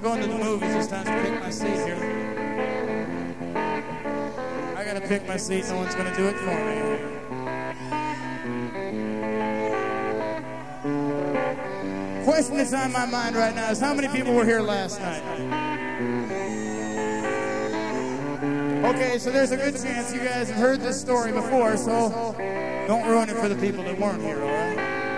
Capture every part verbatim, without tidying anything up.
Going to the movies, it's time to pick my seat here. I gotta pick my seat, no one's gonna do it for me. Question that's on my mind right now is how many people were here last night? Okay, so there's a good chance you guys have heard this story before, so don't ruin it for the people that weren't here, all right?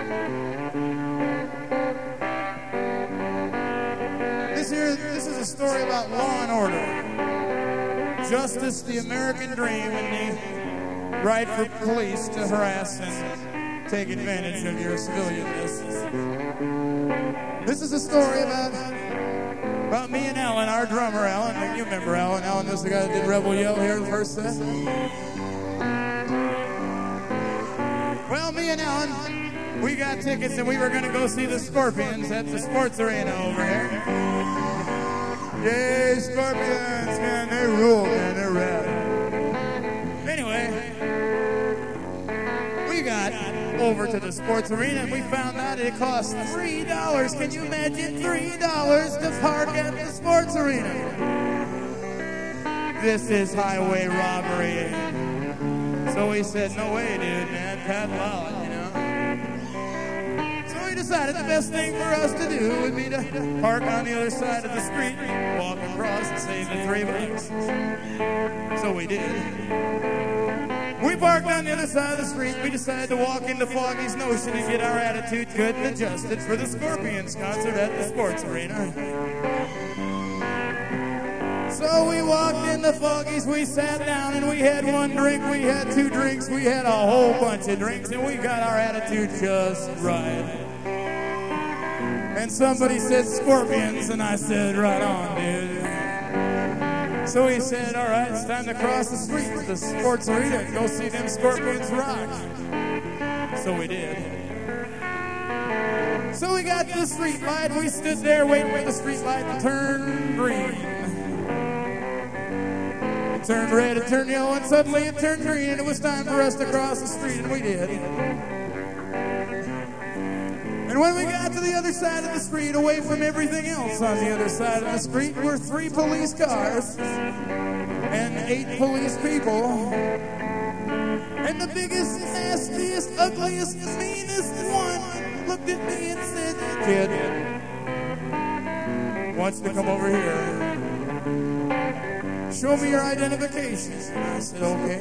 This here, this is a story about law and order. Justice, the American dream, and the right for police to harass and take advantage of your civilianness. This is a story about about me and Alan, our drummer, Alan. You remember Alan. Alan was the guy that did Rebel Yell here the first set. Well, me and Alan, we got tickets and we were going to go see the Scorpions at the sports arena over here. Yay, Scorpions, man, they rule, man, they're rad. Anyway, we got over to the sports arena and we found out it cost three dollars. Can you imagine three dollars to park at the sports arena? This is highway robbery. So we said, no way, dude, man, paddle out, you know. So we decided the best thing for us to do would be to park on the other side of the street, walk across and save the three bucks. So we did. We parked on the other side of the street. We decided to walk into Foggy's Notion and get our attitude good and adjusted for the Scorpions concert at the sports arena. So we walked into Foggy's, we sat down and we had one drink, we had two drinks, we had a whole bunch of drinks, and we got our attitude just right. And somebody said Scorpions, and I said, right on, dude. So he said, all right, it's time to cross the street to the sports arena and go see them Scorpions rock. So we did. So we got to the street light, and we stood there waiting for the street light to turn green. It turned red, it turned yellow, and suddenly it turned green, and it was time for us to cross the street, and we did. And when we got to the other side of the street, away from everything else on the other side of the street, were three police cars and eight police people. And the biggest, nastiest, ugliest, meanest one looked at me and said, kid, wants to come over here. Show me your identification. And I said, okay.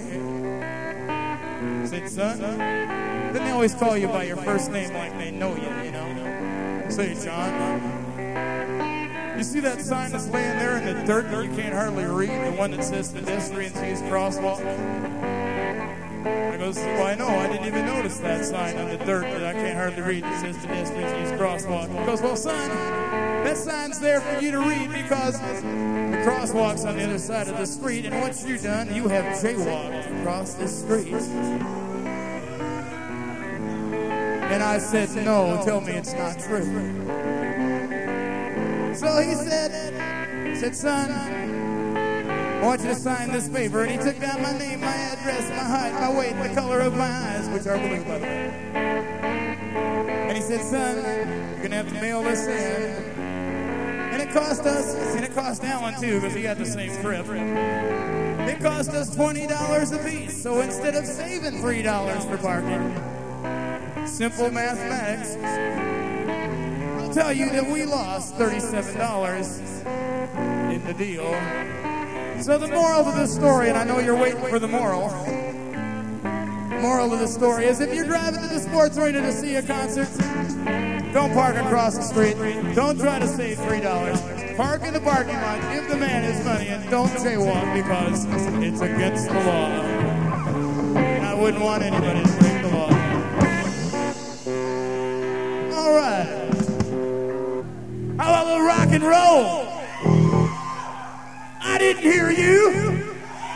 I said, son, then they always call you by your first name like they know you, you know. Say, John, you see that sign that's laying there in the dirt that you can't hardly read, the one that says pedestrians use crosswalk? I goes, well, I know, I didn't even notice that sign on the dirt that I can't hardly read that says pedestrians use crosswalk. He goes, well, son, that sign's there for you to read because the crosswalk's on the other side of the street, and once you're done, you have jaywalked across the street. And I said, no, tell me it's not true. So he said, he said, son, I want you to sign this paper. And he took down my name, my address, my height, my weight, the color of my eyes, which are blue, by the way. And he said, son, you're going to have to mail this in. And it cost us, and it cost Alan too, because he got the same trip. It cost us twenty dollars a piece. So instead of saving three dollars for parking, simple mathematics, I'll tell you that we lost thirty-seven dollars in the deal. So the moral of this story, and I know you're waiting for the moral, moral of the story is if you're driving to the sports arena to see a concert, don't park across the street. Don't try to save three dollars. Park in the parking lot, give the man his money, and don't jaywalk because it's against the law. And I wouldn't want anybody to break the law. All right. How about a little rock and roll? I didn't hear you.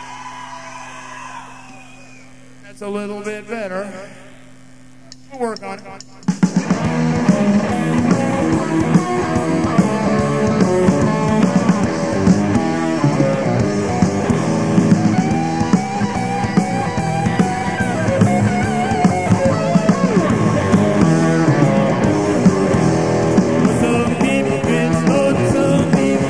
That's a little bit better. We'll work on it. Some people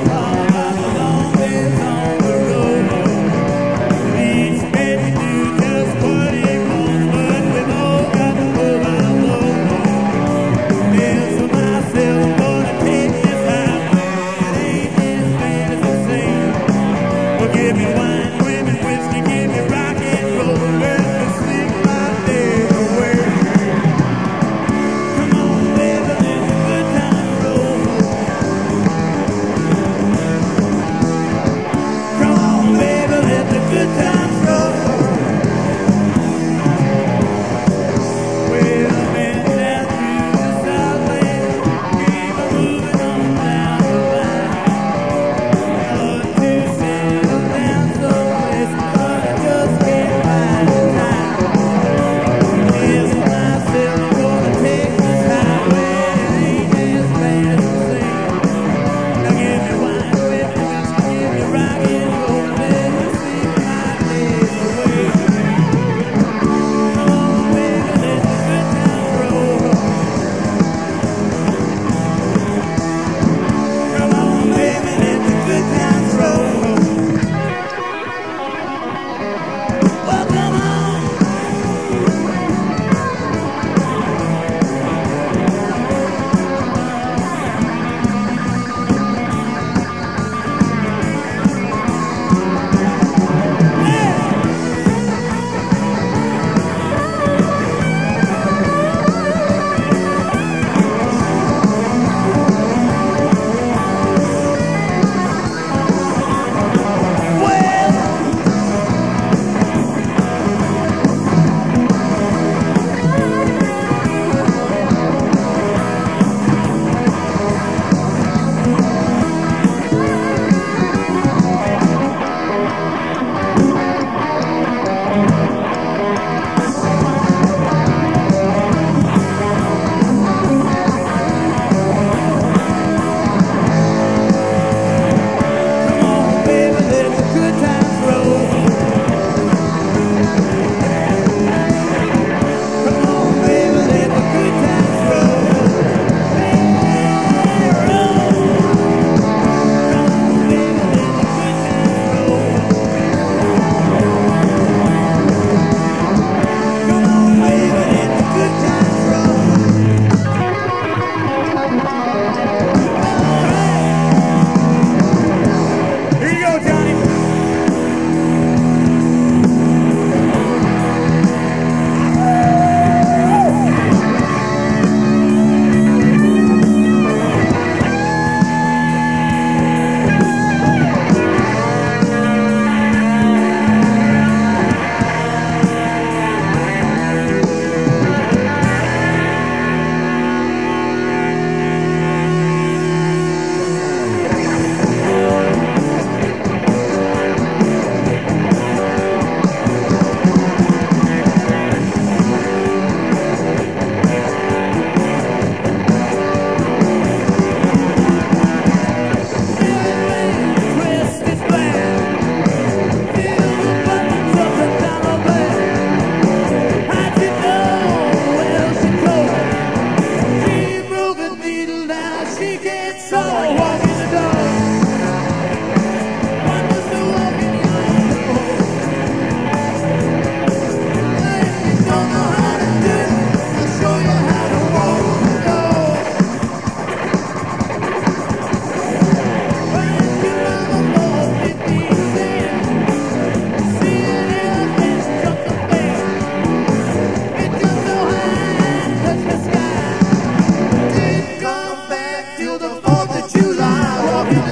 July, walking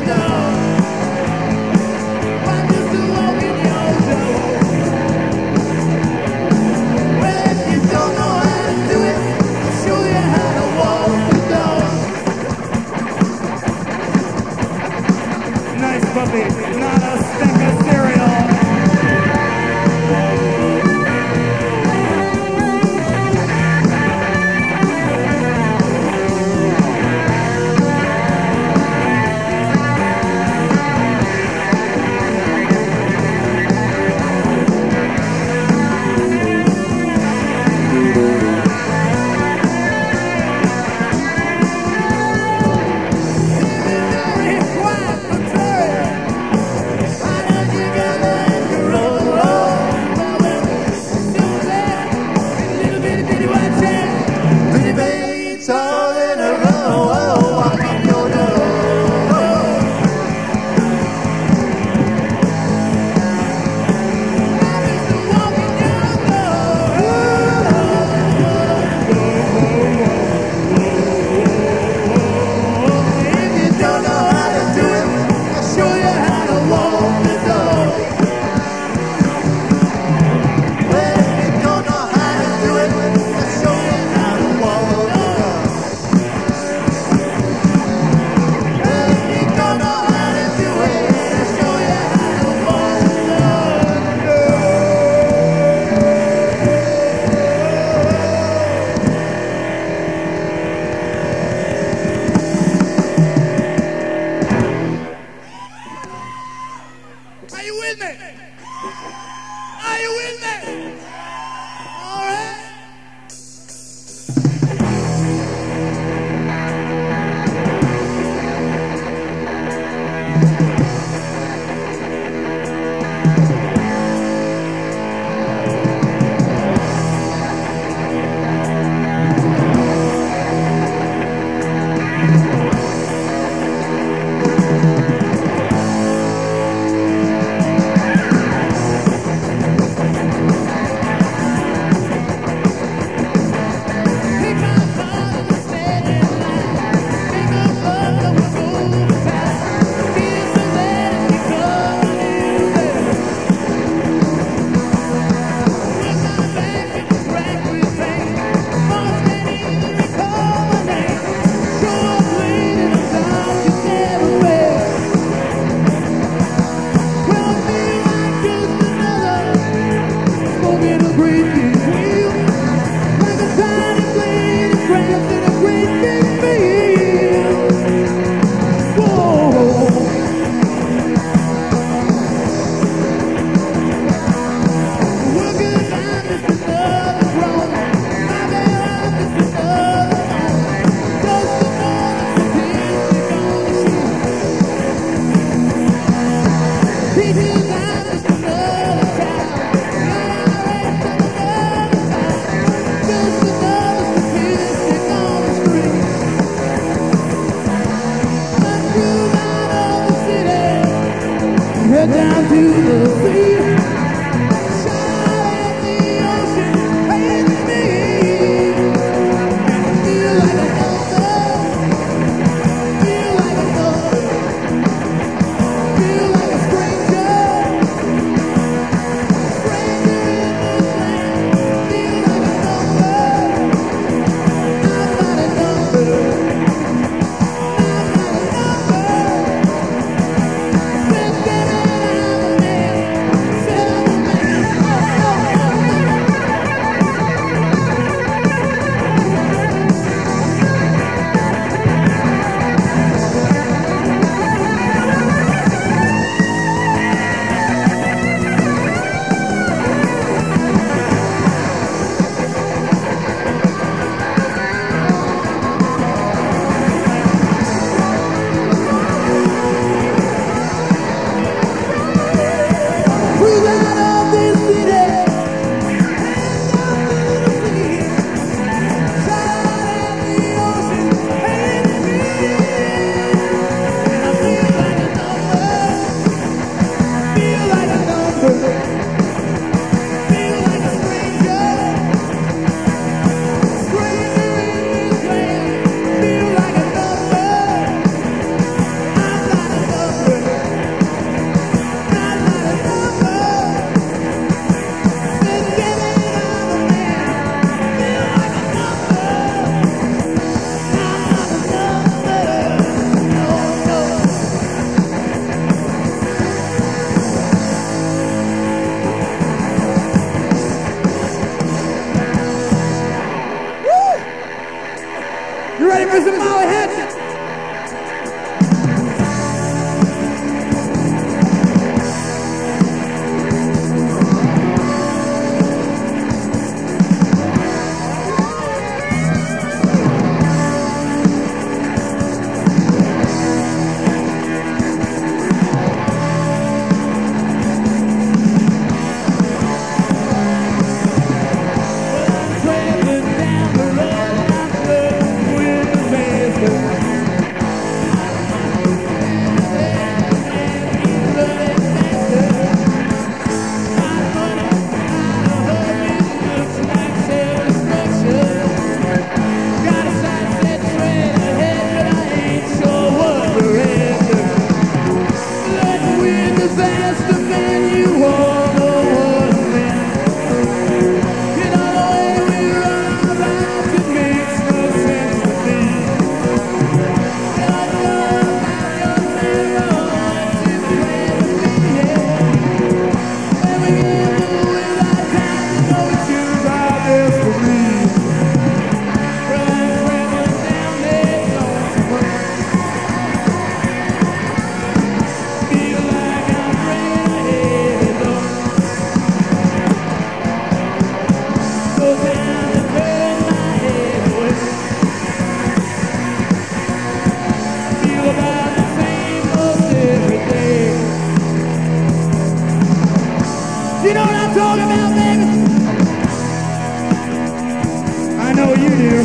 You ready for some Molly Hatchet? You know what I'm talking about, baby? I know you do.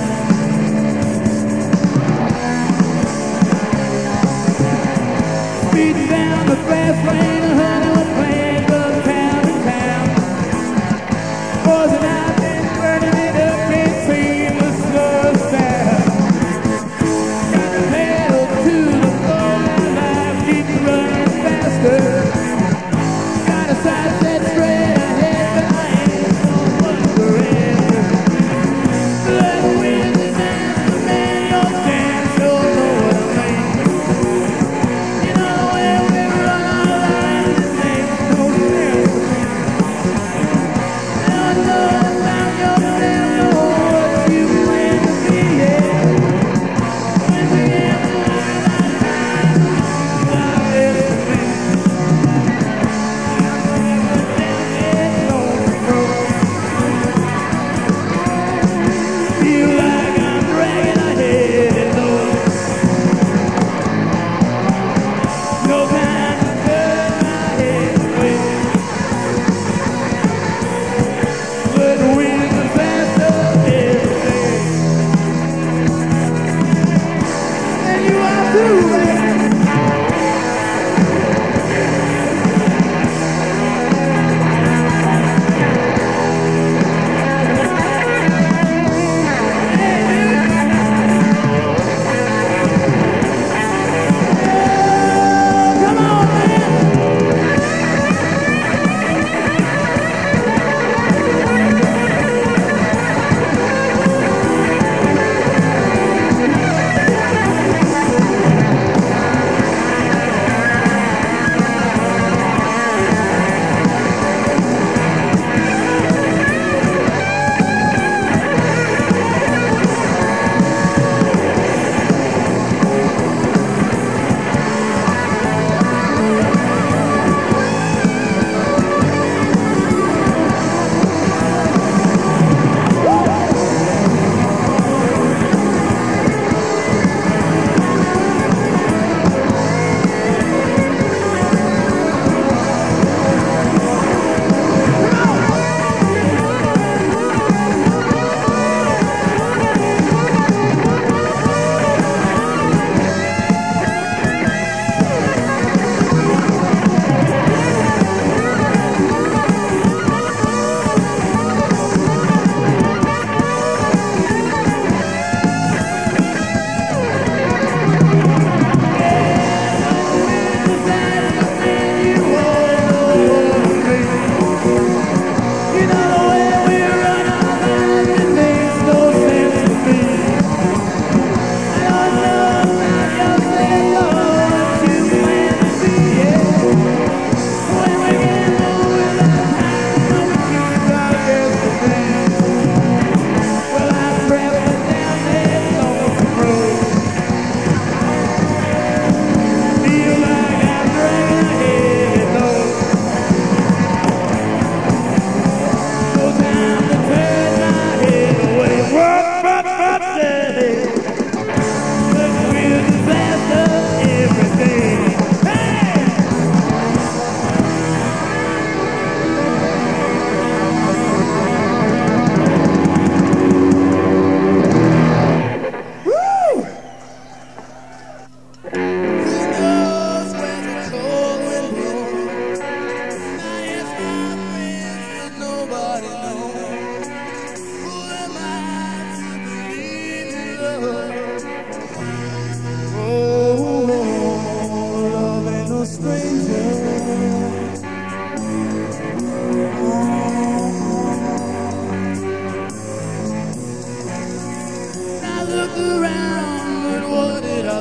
Speeding down the fast lane, a honey was playing from town to town. Wasn't out there burning it up, can't seem to slow us down. Got the pedal to the floor, my life keeps running faster. Got a side set straight ahead, but I ain't no one forever. Let the wind dance, the man don't dance, don't know what I mean. You know where we run our lives.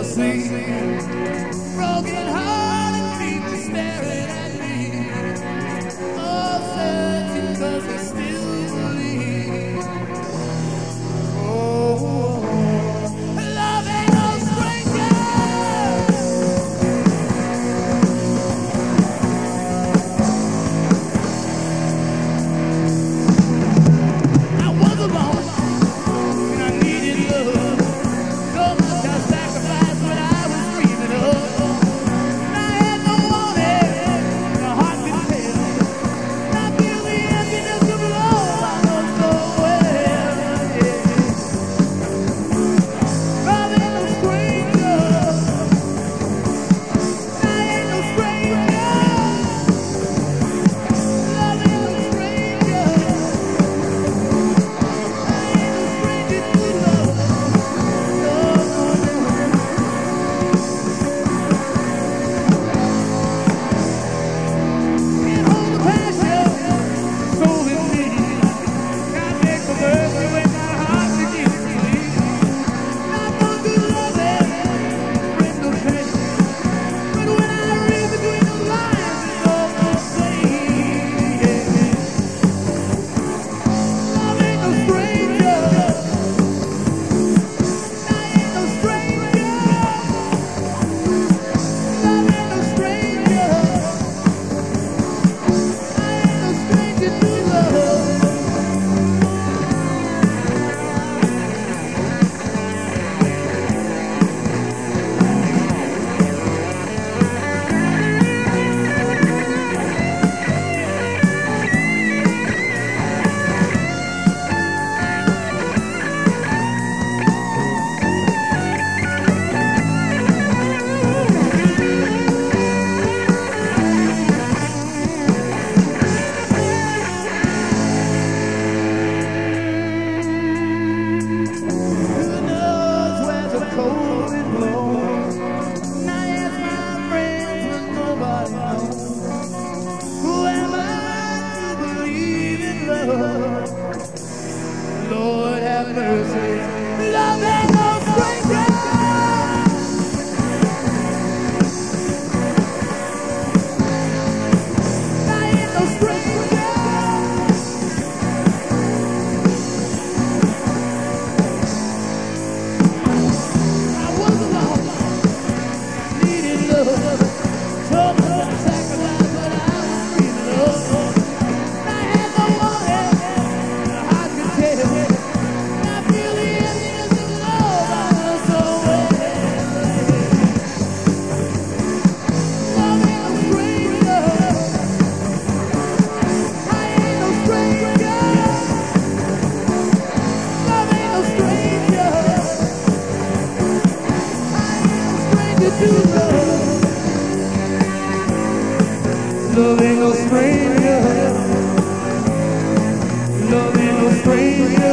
sea. Broken hearted people staring at me, all searching 'cause they still believe. Oh, love ain't no stranger. I was alone and I needed love. So much I sacrificed when I was dreaming of. And I had no one else, and a heart could tell. And I feel the emptiness of love I know so well. Yeah. Love ain't no stranger. I ain't no stranger. Love ain't no stranger. I ain't no stranger to love. No, no, no. Can't hold the passion, soul in me. Can't make the mercy when my heart begins to bleed. Not one good loving, friend of pain. But when I read between the lines, it's almost plain. Yeah. Love ain't no stranger. I ain't no stranger. Love ain't no stranger. I ain't no stranger to love. Who knows where the cold wind blows? And I ask my friends, but nobody knows. Who am I to believe in love? Lord have mercy. Love ain't no stranger. I ain't no stranger. I was alone, needed love. So much I sacrificed, but I was dreaming of. And I had no one else, and a heart could tell. And I feel the emptiness of love I know so well. Love ain't no stranger. I ain't no stranger. Love ain't no stranger. To love. Love ain't no stranger. Love ain't no stranger.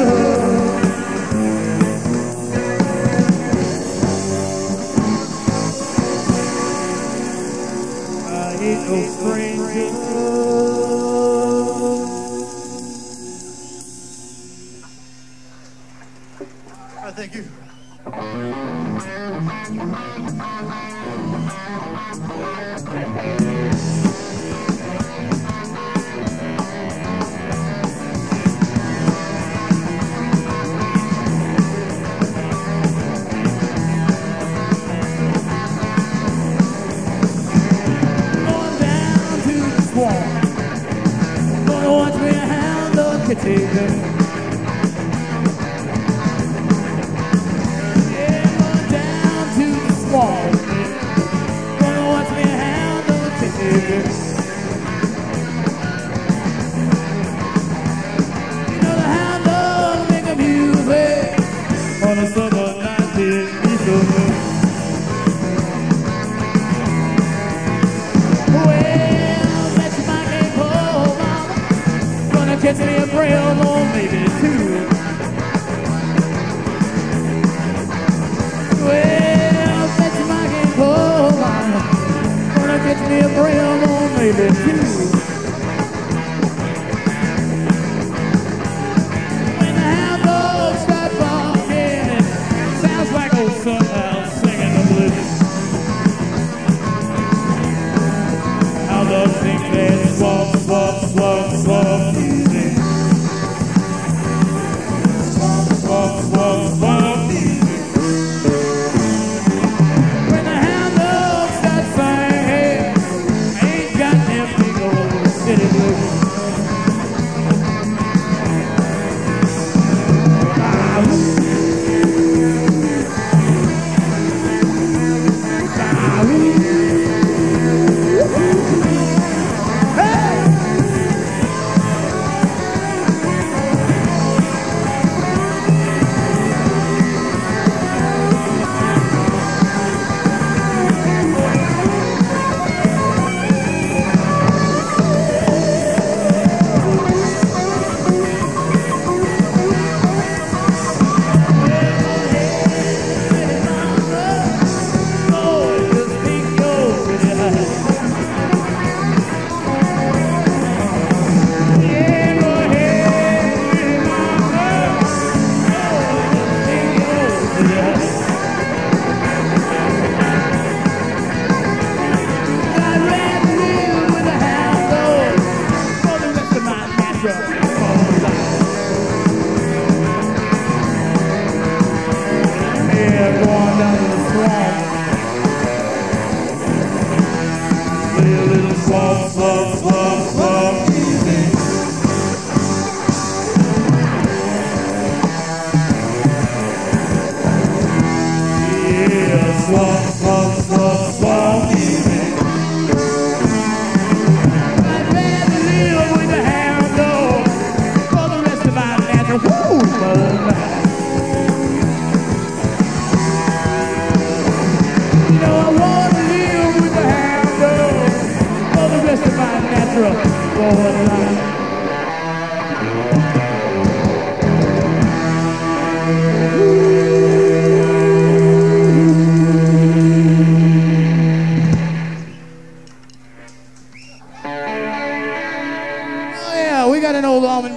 I ain't no stranger. I thank you. Going down to the swamp. Gonna watch me hound on Catawba. Yeah, going down to the swamp. Gonna watch me hound on Catawba. You know the hound dog make a music on a summer night in December. Well, that's my game, oh mama. Gonna catch me a braille or maybe two. Well, that's my game, oh mama. Gonna catch me a braille or maybe two. When the hound dogs start barking, it sounds like old Sunhouse singing the blues.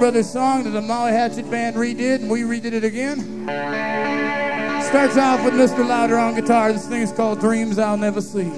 other song that the Molly Hatchet Band redid, and we redid it again. Starts off with Mister Louder on guitar. This thing is called Dreams I'll Never See.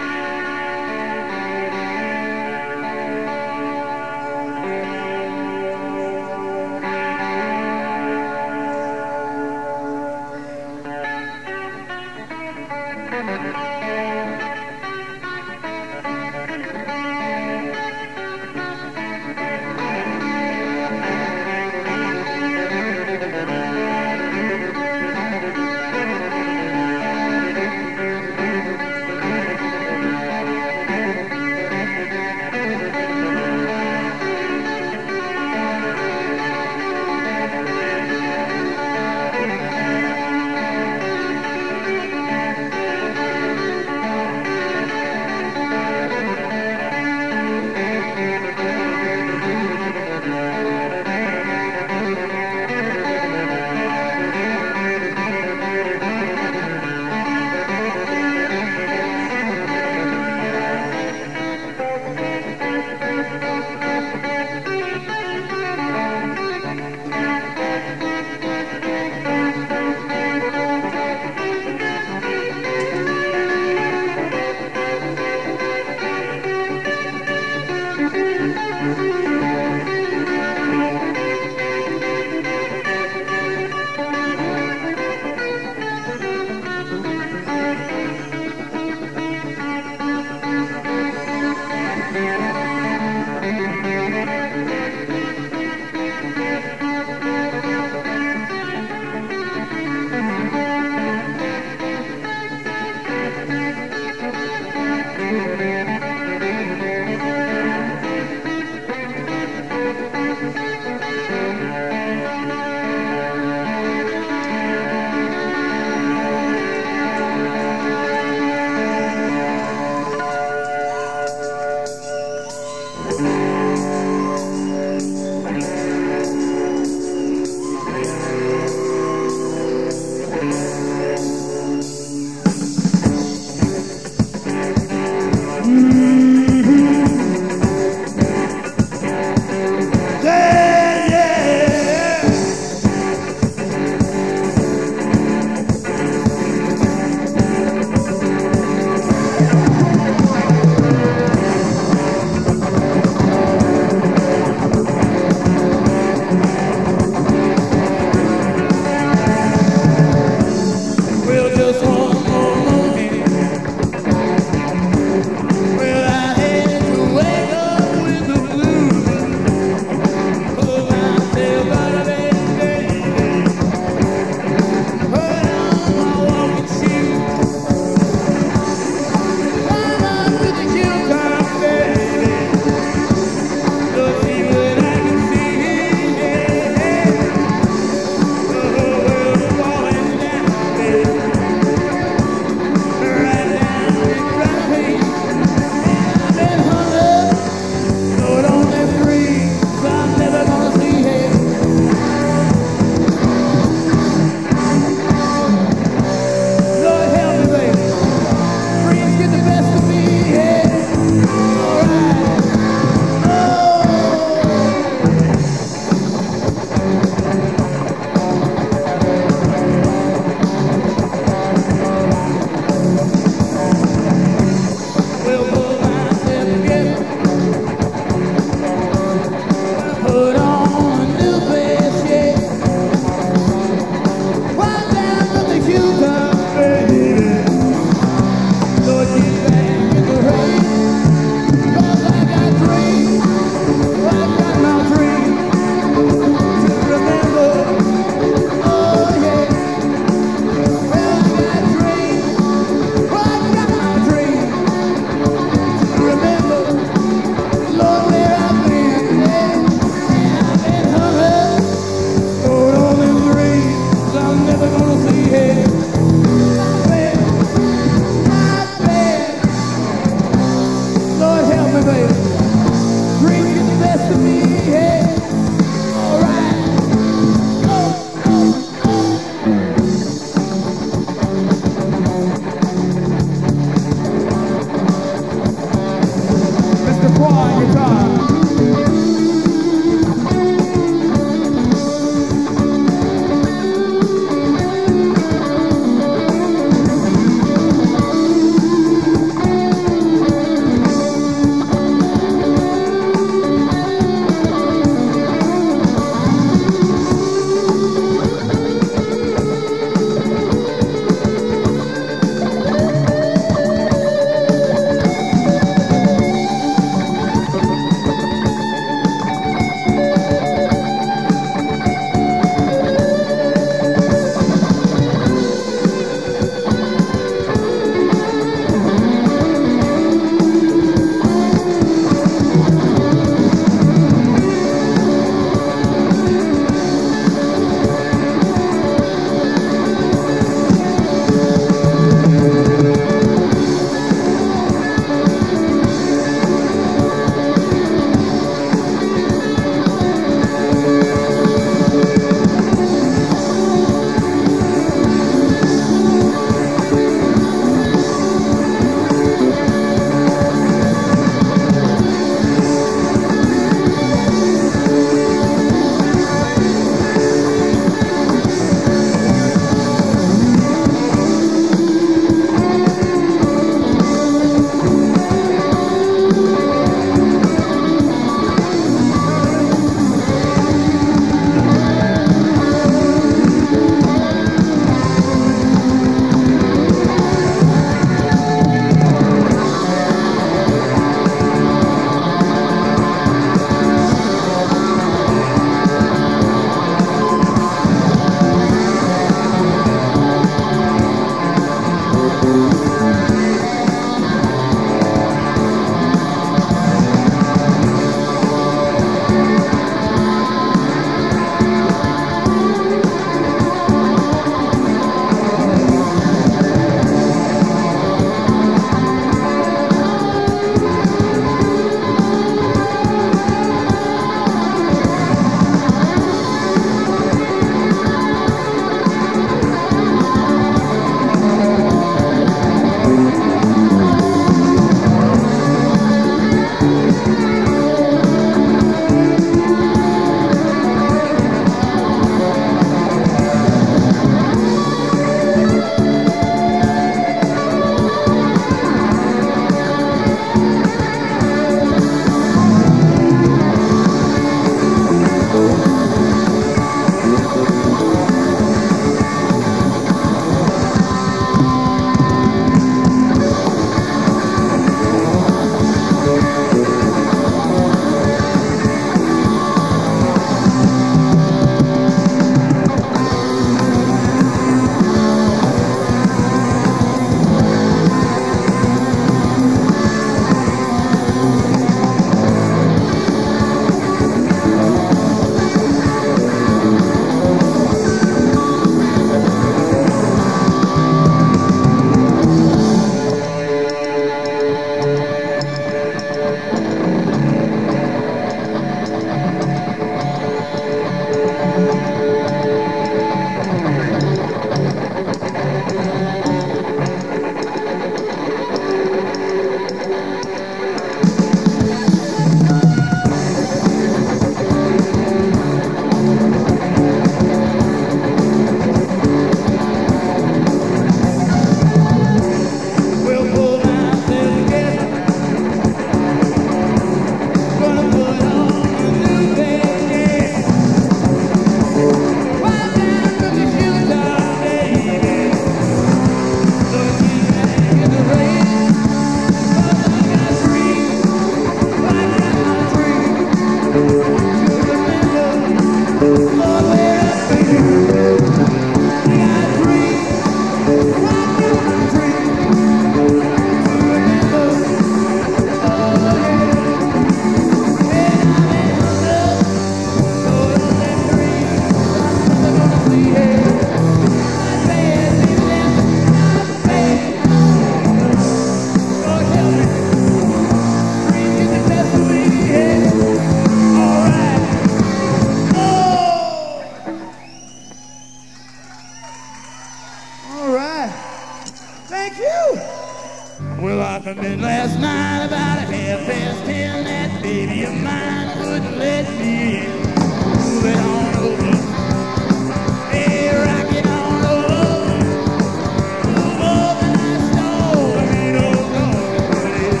Well, I come in last night about a half past ten. That baby of mine wouldn't let me in. Move it on over. Hey, rock it on over. Move over that stove. Ain't no going to it.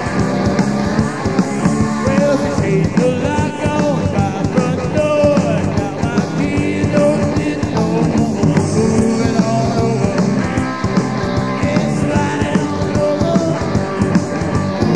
Well, she changed the lock on my front door. Now my keys don't fit no more. Move it on over. Yeah, slide it on over.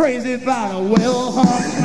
crazy about a well-hung